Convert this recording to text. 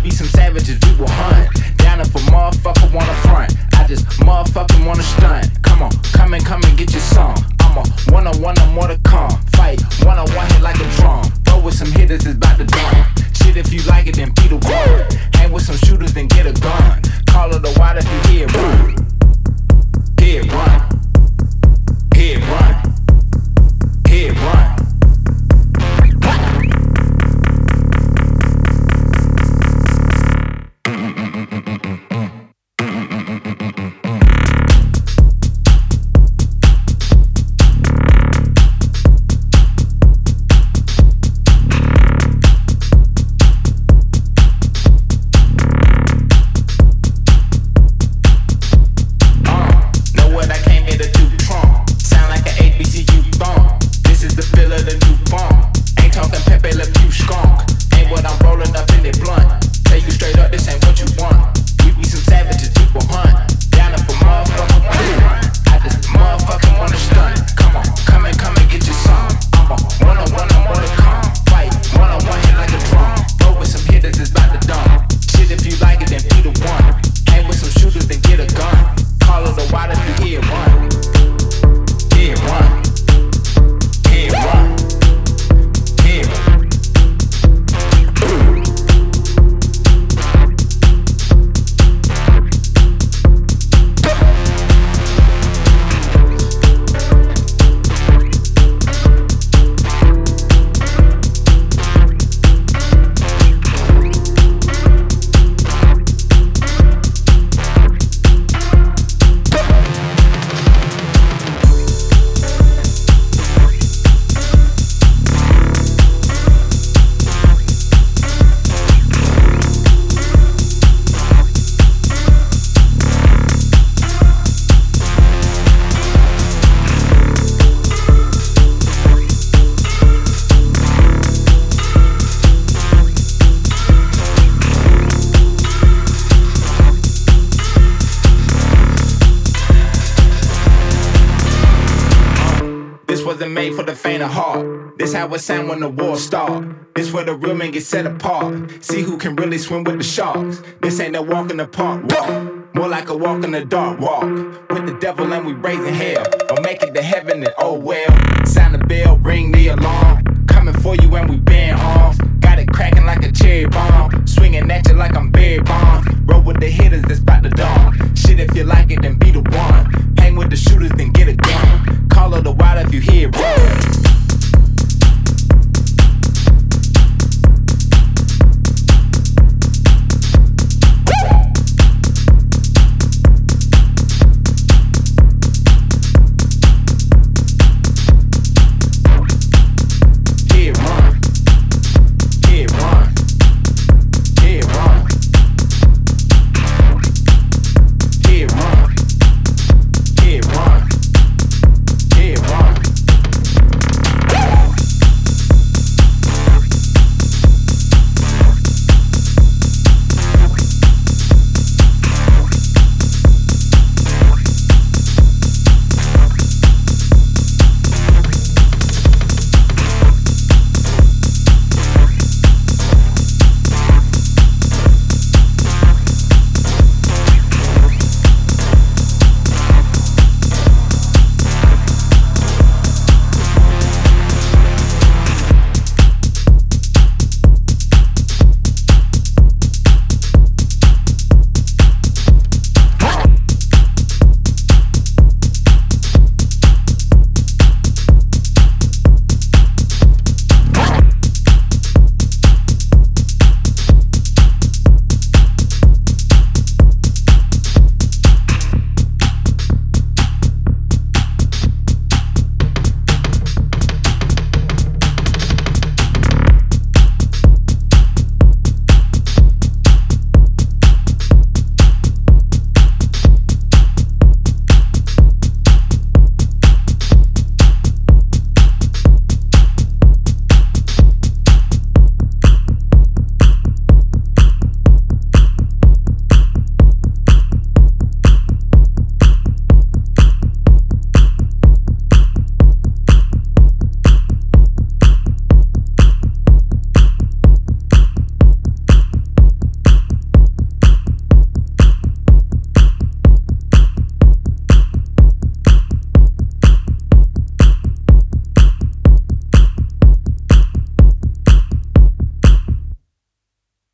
be some savages, we will hunt. Down if a motherfucker wanna front, I just motherfucking wanna stunt. Come on, come and get your song. I'm a one-on-one, I'm more to come. Fight, one-on-one, hit like a drum. Throw with some hitters, it's about to drum. Shit, if you like it, then be the one. Hang with some shooters, then get a gun. Call it a wide if you hear it run. Hear it run. Hear it run. Hear it run. Wasn't made for the faint of heart. This how it sound when the war start. This where the real men get set apart. See who can really swim with the sharks. This ain't no walk in the park walk. More like a walk in the dark walk. With the devil and we raising hell. Or make it to heaven and oh well. Sound the bell, ring the alarm. Coming for you and we bend arms. Got it cracking like a cherry bomb. Swinging at you like I'm Barry Bonds. Roll with the hitters that's about to dawn. Shit, if you like it, then be the one. Hang with the shooters, then get a gun. Call it a wide if you hear it run.